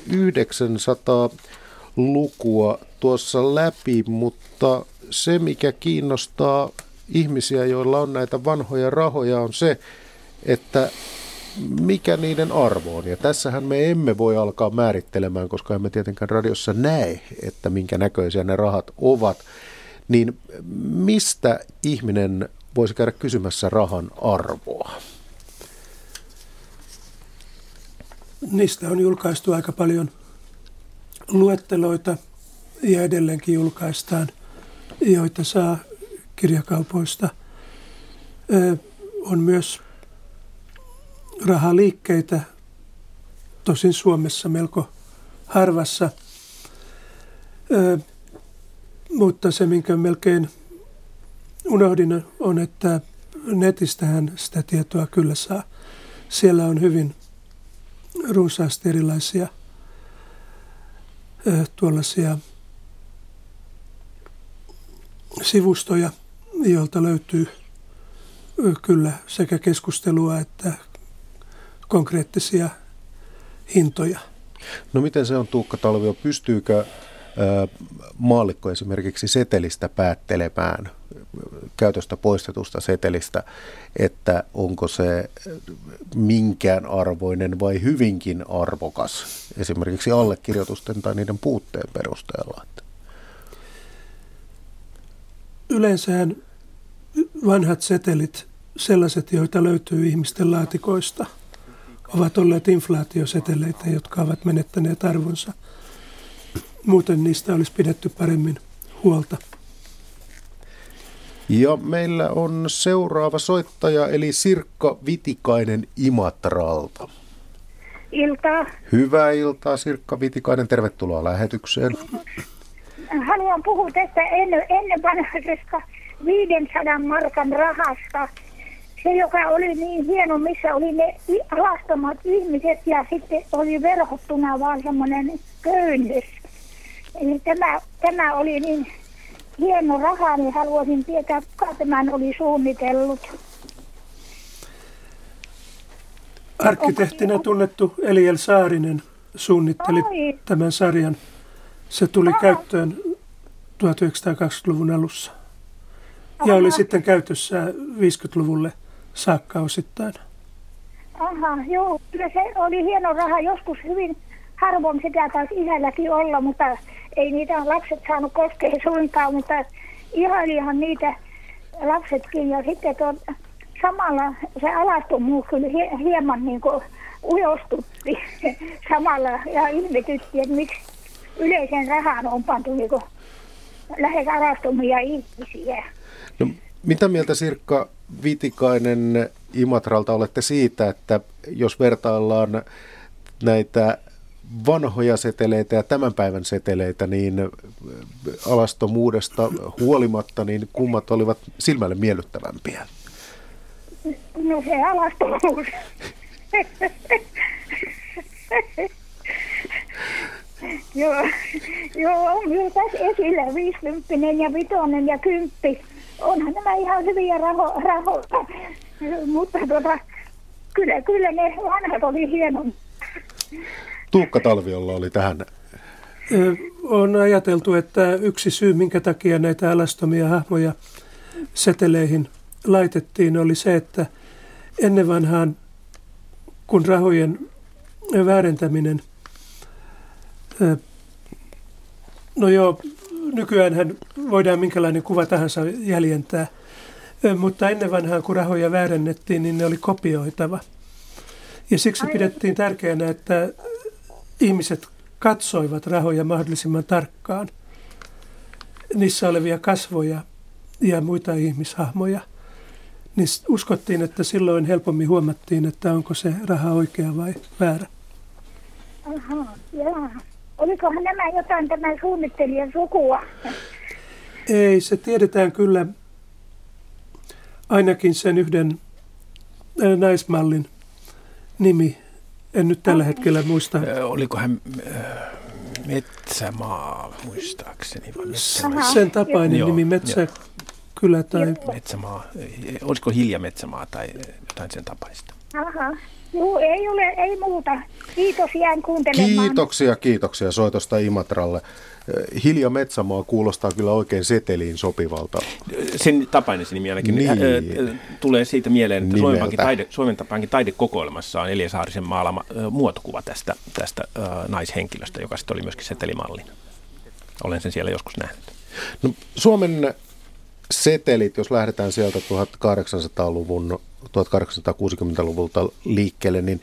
1900-lukua tuossa läpi, mutta se, mikä kiinnostaa ihmisiä, joilla on näitä vanhoja rahoja, on se, että mikä niiden arvo on. Ja tässähän me emme voi alkaa määrittelemään, koska emme tietenkään radiossa näe, että minkä näköisiä ne rahat ovat. Niin mistä ihminen voisi käydä kysymässä rahan arvoa? Niistä on julkaistu aika paljon luetteloita ja edelleenkin julkaistaan, joita saa kirjakaupoista. On myös rahaliikkeitä, tosin Suomessa melko harvassa, mutta se, minkä melkein unohdin, on, että netistähän sitä tietoa kyllä saa. Siellä on hyvin runsaasti erilaisia tuollaisia sivustoja, joilta löytyy kyllä sekä keskustelua että konkreettisia hintoja. No miten se on, Tuukka Talvio? Pystyykö maallikko esimerkiksi setelistä päättelemään, käytöstä poistetusta setelistä, että onko se minkään arvoinen vai hyvinkin arvokas, esimerkiksi allekirjoitusten tai niiden puutteen perusteella? Yleensähän vanhat setelit, sellaiset, joita löytyy ihmisten laatikoista, ovat olleet inflaatioseteleitä, jotka ovat menettäneet arvonsa. Muuten niistä olisi pidetty paremmin huolta. Ja meillä on seuraava soittaja, eli Sirkka Vitikainen Imatralta. Iltaa. Hyvää iltaa, Sirkka Vitikainen. Tervetuloa lähetykseen. Haluan puhua tästä ennen vanhaisesta 500 markan rahasta. Se, joka oli niin hieno, missä oli ne alastomat ihmiset ja sitten oli verhottuna vaan semmoinen köynnys. Eli tämä oli niin hieno raha, niin haluaisin tietää, kuka tämän oli suunnitellut. Arkkitehtinä tunnettu Eliel Saarinen suunnitteli tämän sarjan. Se tuli käyttöön 1920-luvun alussa ja oli sitten käytössä 50-luvulle saakka osittain. Aha, joo. Kyllä se oli hieno raha. Joskus hyvin harvoin sitä taisi isälläkin olla, mutta ei niitä lapset saanut koskea suinkaan, mutta ihailihan niitä lapsetkin. Ja sitten samalla se alastomuus kyllä hieman niin kuin ujostutti samalla ja ihmetytti, että miksi yleisen rahaan on pantu niin kuin lähes alastomia ihmisiä. No, mitä mieltä, Sirkka Vitikainen Imatralta, olette siitä, että jos vertaillaan näitä vanhoja seteleitä ja tämän päivän seteleitä, niin alastomuudesta huolimatta, niin kummat olivat silmälle miellyttävämpiä? No se alastomuus. Joo, on myös tässä esillä 50 ja 5 ja 10. Onhan nämä ihan hyviä rahoja, mutta kyllä ne vanhat oli hienon. Tuukka Talviolla oli tähän. On ajateltu, että yksi syy, minkä takia näitä alastomia hahmoja seteleihin laitettiin, oli se, että ennen vanhaan, kun rahojen väärentäminen, no joo, nykyäänhän voidaan minkälainen kuva tahansa jäljentää, mutta ennen vanhaan, kun rahoja väärennettiin, niin ne oli kopioitava. Ja siksi pidettiin tärkeänä, että ihmiset katsoivat rahoja mahdollisimman tarkkaan, niissä olevia kasvoja ja muita ihmishahmoja. Niin uskottiin, että silloin helpommin huomattiin, että onko se raha oikea vai väärä. Aha, jaa. Olikohan nämä jotain tämän suunnittelijan sukua? Ei, se tiedetään kyllä ainakin sen yhden naismallin nimi. En nyt tällä hetkellä muista. Oliko hän Metsämaa, muistaakseni? Sen tapainen nimi, Metsäkylä tai... Metsämaa. Olisiko Hilja Metsämaa tai jotain sen tapaista? Aha. Joo, ei muuta. Kiitos, jään kuuntelemaan. Kiitoksia soitosta Imatralle. Hilja Metsämaa kuulostaa kyllä oikein seteliin sopivalta. Sen tapainen nimi ainakin tulee siitä mieleen, että Suomen Pankin taidekokoelmassa on Elja Saarisen maalama muotokuva tästä naishenkilöstä, joka sitten oli myöskin setelimallina. Olen sen siellä joskus nähnyt. No, Suomen setelit, jos lähdetään sieltä 1800-luvun, 1860-luvulta liikkeelle, niin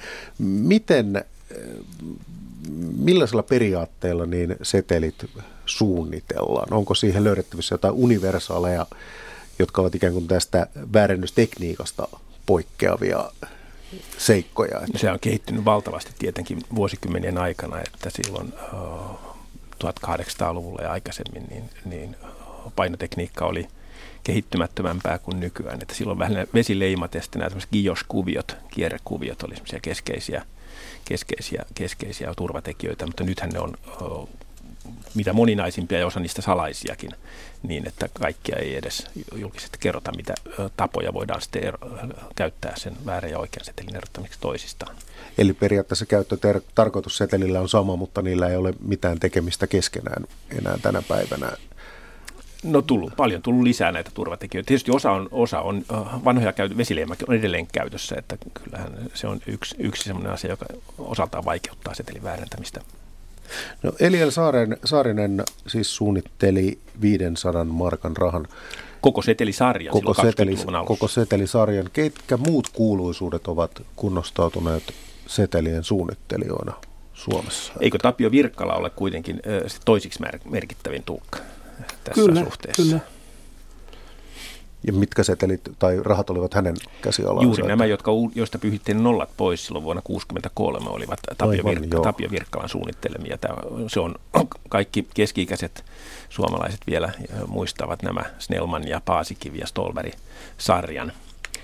millaisilla periaatteilla niin setelit suunnitellaan? Onko siihen löydettävissä jotain universaaleja, jotka ovat ikään kuin tästä väärennystekniikasta poikkeavia seikkoja? Se on kehittynyt valtavasti tietenkin vuosikymmenien aikana, että silloin 1800-luvulla ja aikaisemmin niin painotekniikka oli kehittymättömämpää kuin nykyään. Että silloin vähän vesileimat ja sitten nämä guilloche-kuviot, kierrekuviot oli semmoisia keskeisiä turvatekijöitä, mutta nythän ne on mitä moninaisimpia ja osa niistä salaisiakin, niin että kaikkia ei edes julkisesti kerrota, mitä tapoja voidaan sitten käyttää sen väärän ja oikean setelin erottamiseksi toisistaan. Eli periaatteessa käyttötarkoitus setelillä on sama, mutta niillä ei ole mitään tekemistä keskenään enää tänä päivänä. No paljon tullut lisää näitä turvatekijöitä. Tietysti osa on vanhoja vesileimäkin on edelleen käytössä, että kyllähän se on yksi sellainen asia, joka osaltaan vaikeuttaa setelin väärentämistä. No, Eliel Saarinen siis suunnitteli 500 markan rahan. Koko setelisarjan silloin 20-luvun alussa. Koko setelisarjan. Ketkä muut kuuluisuudet ovat kunnostautuneet setelien suunnittelijoina Suomessa? Eikö Tapio Virkkala ole kuitenkin toisiksi merkittävin Tuukka tässä suhteessa? Kyllä. Ja mitkä setelit tai rahat olivat hänen käsialaansa? Juuri nämä, joista pyhittiin nollat pois silloin vuonna 1963, olivat Tapio Virkkalan suunnittelemia. Se on kaikki keski-ikäiset suomalaiset vielä muistavat nämä Snellman ja Paasikivi ja Stolberg-sarjan,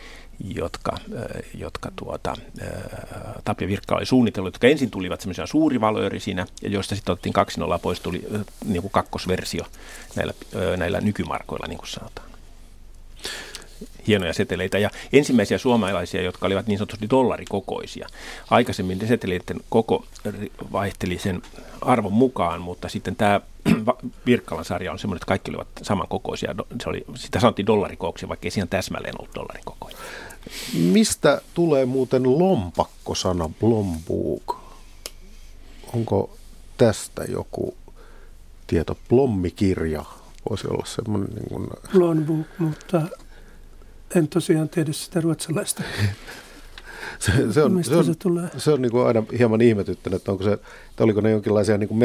jotka Tapio Virkkala oli suunnitellut, jotka ensin tulivat semmoisia suurivalöörisinä, ja joista sitten otettiin 2 nollaa pois, tuli niin kuin kakkosversio näillä nykymarkoilla, niin kuin sanotaan. Hienoja seteleitä ja ensimmäisiä suomalaisia, jotka olivat niin sanotusti dollarikokoisia. Aikaisemmin seteleiden koko vaihteli sen arvon mukaan, mutta sitten tämä Virkkalan sarja on semmoinen, että kaikki olivat samankokoisia. Sitä sanottiin dollarikokoisia, vaikka ei siinä täsmälleen ollut dollarikokoisia. Mistä tulee muuten lompakkosana Blombook? Onko tästä joku tieto? Plommikirja voisi olla semmoinen niin kuin Blombook, mutta en tosiaan tiedä sitä ruotsalaista. Se on niin kuin aina hieman ihmetyttänyt, että oliko ne jonkinlaisia niin kuin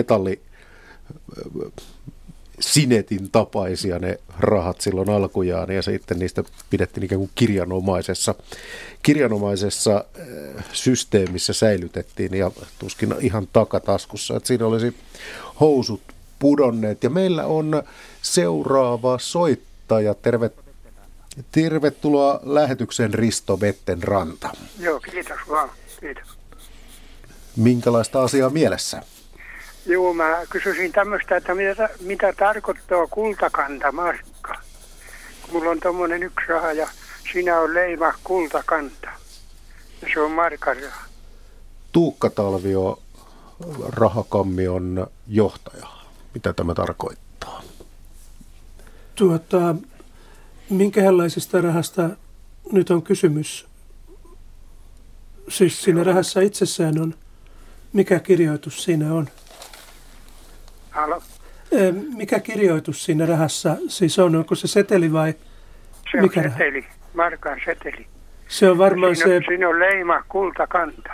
metallisinetin tapaisia ne rahat silloin alkujaan, ja sitten niistä pidettiin ikään kuin kirjanomaisessa systeemissä säilytettiin, ja tuskin ihan takataskussa, että siinä olisi housut pudonneet. Ja meillä on seuraava soittaja. Tervetuloa lähetykseen, Risto Vettenranta. Joo, kiitos vaan. Kiitos. Minkälaista asiaa mielessä? Joo, mä kysyisin tämmöistä, että mitä tarkoittaa kultakantamarkka. Mulla on tommonen yksi raha ja siinä on leima kultakanta. Ja se on markan raha. Tuukka Talvio, Rahakammion johtaja. Mitä tämä tarkoittaa? Minkälaisesta rahasta nyt on kysymys? Siis siinä rahassa itsessään on, mikä kirjoitus siinä on? Halo? Mikä kirjoitus siinä rahassa siis on? Onko se seteli vai se mikä on seteli, raha? Markan seteli. Se on varmaan siinä on leima kultakanta.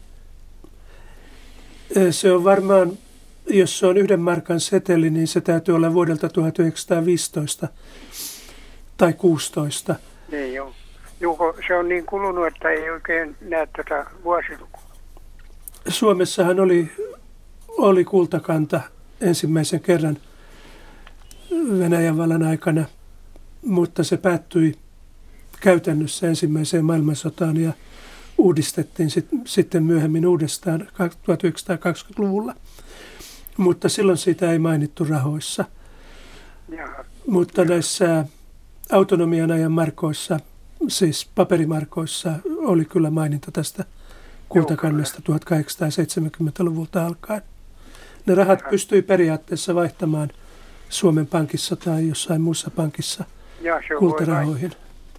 Se on varmaan, jos se on 1 markan seteli, niin se täytyy olla vuodelta 1915 tai 16. Niin joo. Se on niin kulunut, että ei oikein näe tätä vuosilukua. Suomessahan oli kultakanta ensimmäisen kerran Venäjän vallan aikana, mutta se päättyi käytännössä ensimmäiseen maailmansotaan ja uudistettiin sitten myöhemmin uudestaan 1920-luvulla. Mutta silloin siitä ei mainittu rahoissa. Jaha. Mutta näissä autonomian ajan markoissa, siis paperimarkoissa, oli kyllä maininta tästä kultakannasta 1870-luvulta alkaen. Ne rahat pystyi periaatteessa vaihtamaan Suomen Pankissa tai jossain muussa pankissa kultarahoihin.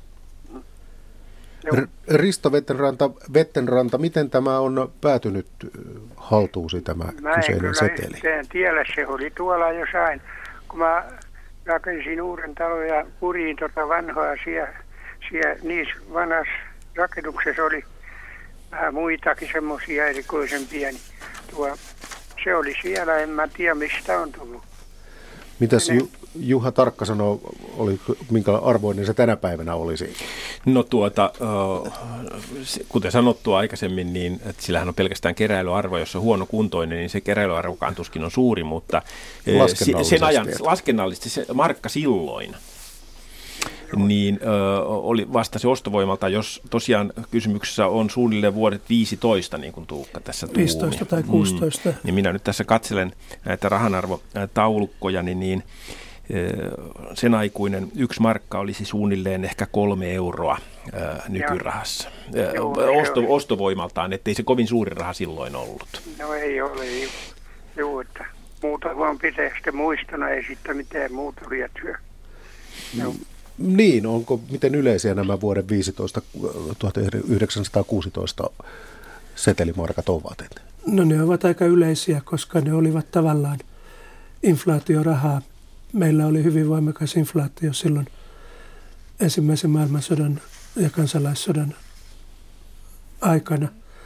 Risto Vettenranta, miten tämä on päätynyt haltuusi tämä kyseinen seteli? Mä en tiedä, se oli tuolla jossain, kun mä rakensin uuden talon ja kuriin vanhoa siellä niissä vanhassa rakennuksessa oli vähän muitakin semmoisia erikoisempia, niin se oli siellä, en mä tiedä mistä on tullut. Mitäs Juha Tarkka sanoo, minkä arvoinen se tänä päivänä olisi? No kuten sanottua aikaisemmin, niin että sillähän on pelkästään keräilyarvo, jos on huonokuntoinen, niin se keräilyarvokaan tuskin on suuri, mutta sen ajan laskennallisesti se markka silloin, niin vastasi ostovoimalta, jos tosiaan kysymyksessä on suunnilleen vuodet 15, niin kuin Tuukka tässä tuumi. 15 tai 16. Niin minä nyt tässä katselen näitä rahanarvotaulukkoja, niin sen aikuinen 1 markka olisi suunnilleen ehkä 3 euroa nykyrahassa. Ostovoimaltaan, ettei se kovin suuri raha silloin ollut. No ei ole, joo, että muuta vaan pitää sitten muistona, ei sitten mitään muuta vietyä. Niin, miten yleisiä nämä vuoden 1916 setelimarkat ovat? No ne ovat aika yleisiä, koska ne olivat tavallaan inflaatiorahaa. Meillä oli hyvin voimakas inflaatio silloin ensimmäisen maailmansodan ja kansalaissodan aikana.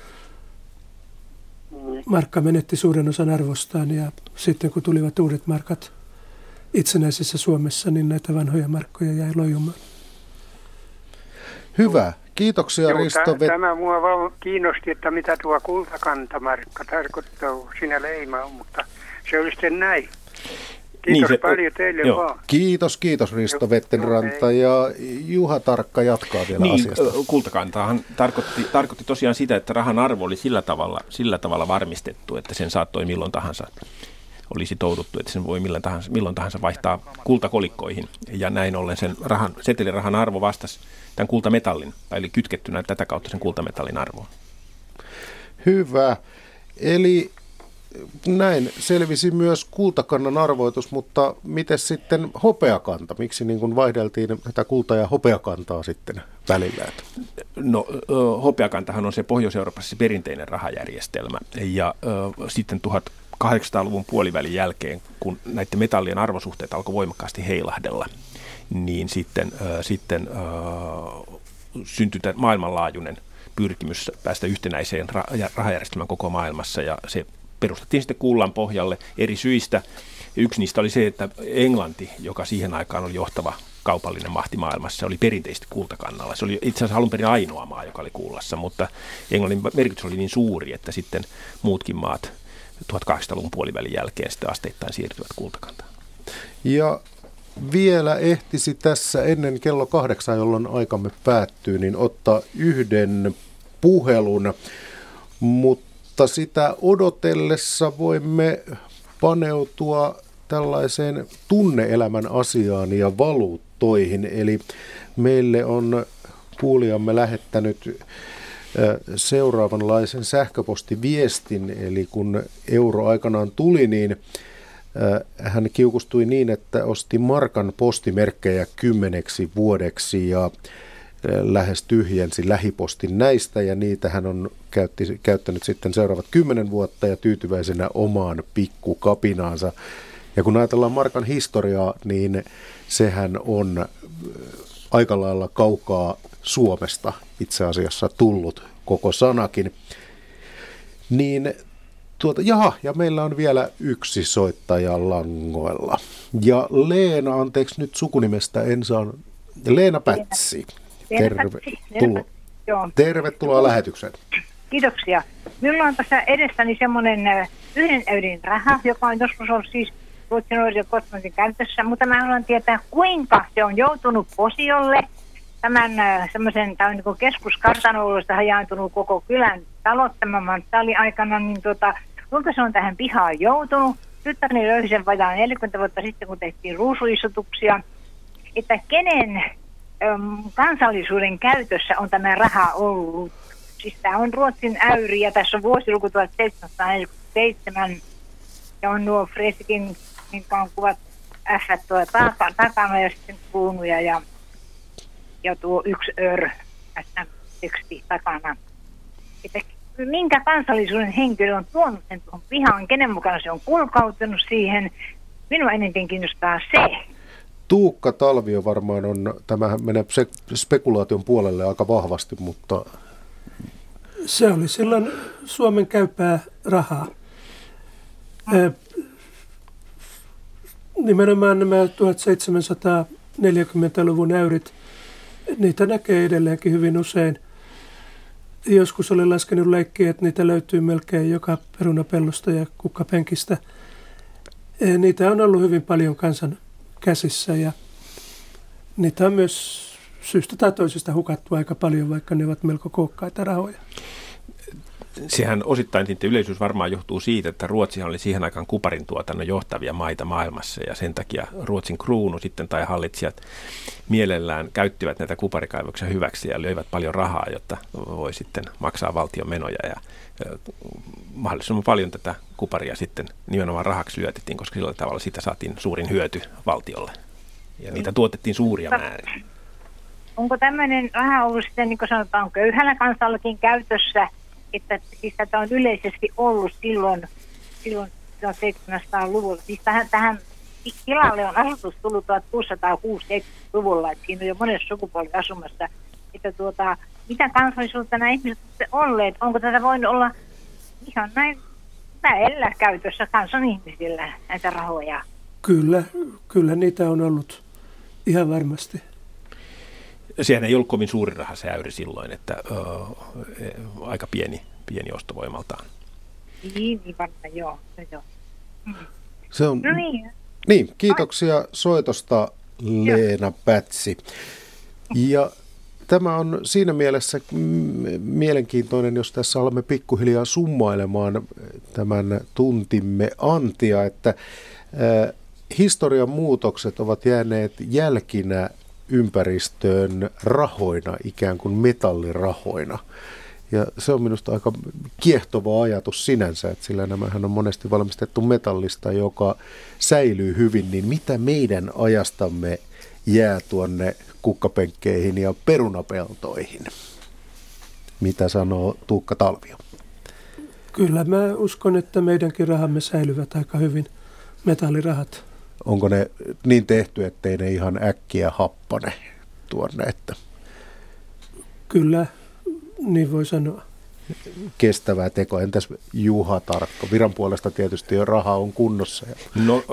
Markka menetti suuren osan arvostaan ja sitten kun tulivat uudet markat itsenäisessä Suomessa, niin näitä vanhoja markkoja jäi lojumaan. Hyvä. Kiitoksia Risto. Tämä mua vaan kiinnosti, että mitä tuo kultakantamarkka tarkoittaa siinä leimaa, mutta se oli sitten näin. Kiitos niin paljon teille vaan. Kiitos Risto Vettenranta ja Juha Tarkka jatkaa vielä asiasta. Kultakantahan tarkoitti tosiaan sitä, että rahan arvo oli sillä tavalla varmistettu, että sen saattoi milloin tahansa oli sitouduttu, että sen voi milloin tahansa vaihtaa kultakolikkoihin. Ja näin ollen sen setelirahan arvo vastasi tämän kultametallin, tai eli kytkettynä tätä kautta sen kultametallin arvoon. Hyvä. Eli näin selvisi myös kultakannan arvoitus, mutta miten sitten hopeakanta? Miksi niin kuin vaihdeltiin tätä kulta- ja hopeakantaa sitten välillä? No hopeakantahan on se Pohjois-Euroopassa perinteinen rahajärjestelmä ja sitten 1800-luvun puolivälin jälkeen, kun näiden metallien arvosuhteet alkoi voimakkaasti heilahdella, niin sitten syntyi maailmanlaajuinen pyrkimys päästä yhtenäiseen rahajärjestelmään koko maailmassa, ja se perustettiin sitten kullan pohjalle eri syistä. Yksi niistä oli se, että Englanti, joka siihen aikaan oli johtava kaupallinen mahti maailmassa, oli perinteisesti kultakannalla. Se oli itse asiassa alun perin ainoa maa, joka oli kullassa, mutta Englannin merkitys oli niin suuri, että sitten muutkin maat 1800-luvun puolivälin jälkeen sitten asteittain siirtyvät kultakantaan. Ja vielä ehtisi tässä ennen kello 8, jolloin aikamme päättyy, niin ottaa yhden puhelun, mutta sitä odotellessa voimme paneutua tällaiseen tunne-elämän asiaan ja valuuttoihin. Eli meille on kuulijamme lähettänyt seuraavanlaisen sähköpostiviestin, eli kun euro aikanaan tuli, niin hän kiukustui niin, että osti markan postimerkkejä 10 vuodeksi ja lähes tyhjensi lähipostin näistä, ja niitä hän on käyttänyt sitten seuraavat 10 vuotta ja tyytyväisenä omaan pikkukapinaansa. Ja kun ajatellaan markan historiaa, niin sehän on aika lailla kaukaa Suomesta itse asiassa tullut koko sanakin. Niin ja meillä on vielä yksi soittaja langoilla. Ja Leena, anteeksi nyt sukunimestä en saa. Leena Pätsi. Tervetuloa lähetykseen. Kiitoksia. Minulla on tässä edessäni semmoinen 1 eurin raha, joka on joskus ollut siis Ruotsin ja Kosmosin käytössä, mutta mä haluan tietää, kuinka se on joutunut posiolle. Tämä on niin keskuskartanouluista hajaantunut koko kylän talot tämän manttaali-aikana, niin kuinka se on tähän pihaan joutunut. Tyttäreni löysi sen vajaan 40 vuotta sitten, kun tehtiin ruusuistutuksia, että kenen kansallisuuden käytössä on tämä raha ollut? Siis tämä on Ruotsin äyri ja tässä on vuosiluku 1747 ja on nuo freesikin, minkä on kuvat äffät takana ja sitten kruunuja ja tuo 1 ör teksti takana. Että minkä kansallisuuden henkilö on tuonut sen tuohon pihaan, kenen mukana se on kulkautunut siihen. Minua eniten kiinnostaa se. Tuukka Talvio varmaan on, tämähän menee spekulaation puolelle aika vahvasti, mutta... Se oli silloin Suomen käypää rahaa. Nimenomaan nämä 1740-luvun äyrit, niitä näkee edelleenkin hyvin usein. Joskus oli laskenut leikkiä, että niitä löytyy melkein joka perunapellosta ja kukkapenkistä. Niitä on ollut hyvin paljon kansan käsissä ja niitä on myös syystä tai toisesta hukattu aika paljon, vaikka ne ovat melko kookkaita rahoja. Sehän osittain sitten yleisyys varmaan johtuu siitä, että Ruotsihan oli siihen aikaan kuparin tuotannon johtavia maita maailmassa ja sen takia Ruotsin kruunu sitten tai hallitsijat mielellään käyttivät näitä kuparikaivoksia hyväksi ja löivät paljon rahaa, jotta voi sitten maksaa valtion menoja ja mahdollisimman paljon tätä kuparia sitten nimenomaan rahaksi lyötettiin, koska sillä tavalla siitä saatiin suurin hyöty valtiolle ja niitä tuotettiin suuria määriä. Onko tämmöinen raha ollut sitten, niin kuin sanotaan, köyhällä kansallakin käytössä, että siis tätä on yleisesti ollut silloin 1700-luvulla. Siis tähän tilalle on asutus tullut 1660-luvulla, että siinä on jo monessa sukupolvi asumassa. Että mitä kansallisuutta nämä ihmiset ovat olleet? Onko tätä voinut olla ihan näin väellä käytössä kansan ihmisillä näitä rahoja? Kyllä niitä on ollut ihan varmasti. Sehän ei ollut kovin suuri raha se äyri silloin, että aika pieni ostovoimaltaan. Niin varmaan joo. Se on, niin, kiitoksia soitosta Leena Pätsi. Ja tämä on siinä mielessä mielenkiintoinen, jos tässä alamme pikkuhiljaa summailemaan tämän tuntimme antia, että historian muutokset ovat jääneet jälkinä ympäristöön rahoina, ikään kuin metallirahoina. Ja se on minusta aika kiehtova ajatus sinänsä, että sillä nämähän on monesti valmistettu metallista, joka säilyy hyvin, niin mitä meidän ajastamme jää tuonne kukkapenkkeihin ja perunapeltoihin? Mitä sanoo Tuukka Talvio? Kyllä mä uskon, että meidänkin rahamme säilyvät aika hyvin, metallirahat. Onko ne niin tehty, ettei ne ihan äkkiä happane tuonne, että... Kyllä, niin voi sanoa. Kestävää tekoa. Entäs Juha Tarkko? Viran puolesta tietysti jo raha on kunnossa ja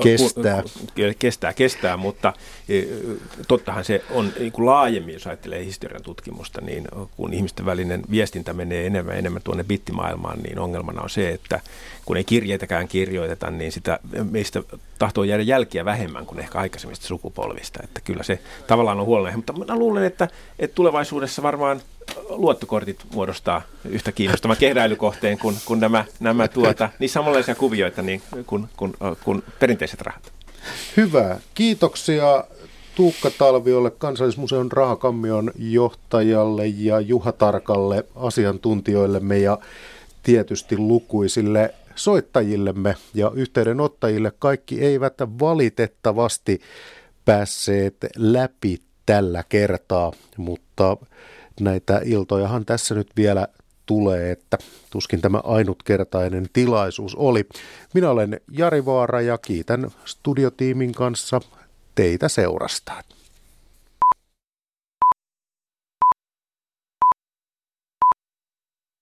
kestää, mutta tottahan se on niin kuin laajemmin, jos ajattelee historian tutkimusta, niin kun ihmisten välinen viestintä menee enemmän tuonne bittimaailmaan, niin ongelmana on se, että kun ei kirjeitäkään kirjoiteta, niin sitä meistä tahtoo jäädä jälkiä vähemmän kuin ehkä aikaisemmista sukupolvista. Että kyllä se tavallaan on huolenaihe, mutta mä luulen, että kun varmaan luottokortit muodostaa yhtä kiinnostavan kehräilykohteen kuin nämä niissä samanlaisia kuvioita niin kuin perinteiset rahat. Hyvä. Kiitoksia Tuukka Talviolle, Kansallismuseon rahakammion johtajalle ja Juha Tarkalle, asiantuntijoillemme ja tietysti lukuisille soittajillemme ja yhteydenottajille. Kaikki eivät valitettavasti päässeet läpi tällä kertaa, mutta näitä iltojahan tässä nyt vielä tulee, että tuskin tämä ainutkertainen tilaisuus oli. Minä olen Jari Vaara ja kiitän studiotiimin kanssa teitä seurasta.